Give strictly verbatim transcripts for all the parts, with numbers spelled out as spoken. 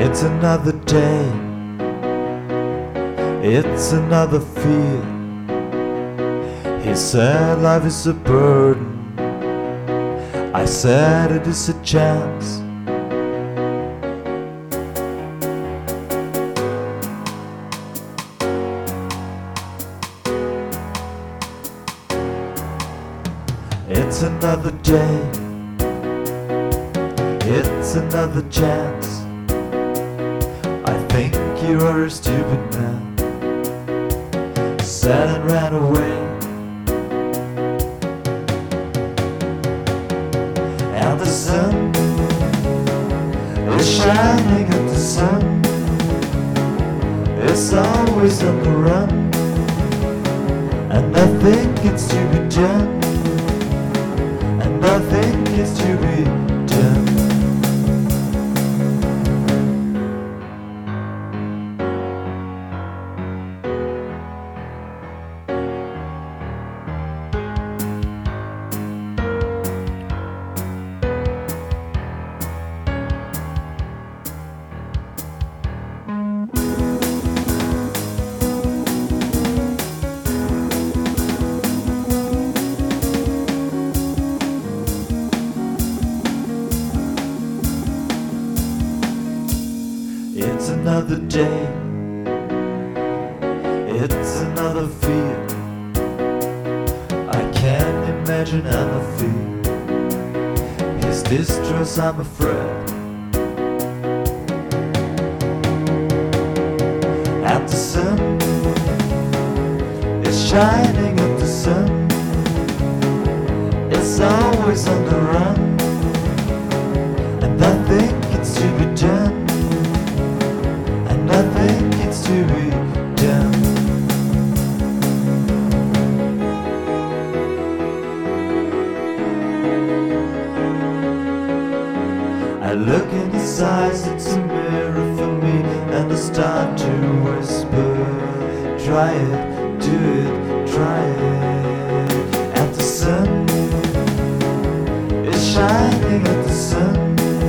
It's another day, it's another fear. He said life is a burden, I said it is a chance. It's another day, it's another chance. I think you are a stupid man, said and ran away. And the sun is shining, and the sun is always on the run, and I think it's to be done, and I think it's to be done. It's another day, it's another fear. I can't imagine another fear. His distrust, I'm afraid. And the sun is shining, and the sun is always on the run, and I think it's to be done, I think it's to be done. I look in his eyes, it's a mirror for me, and I start to whisper, try it, do it, try it. And the sun is shining, and the sun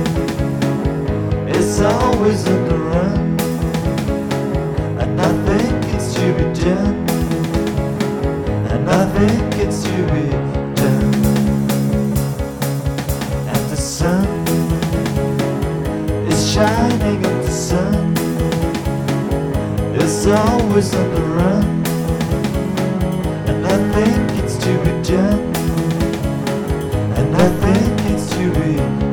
is always on the run, and I think it's to be done, and I think it's to be done. And the sun is shining, and the sun is always on the run, and I think it's to be done, and I think it's to be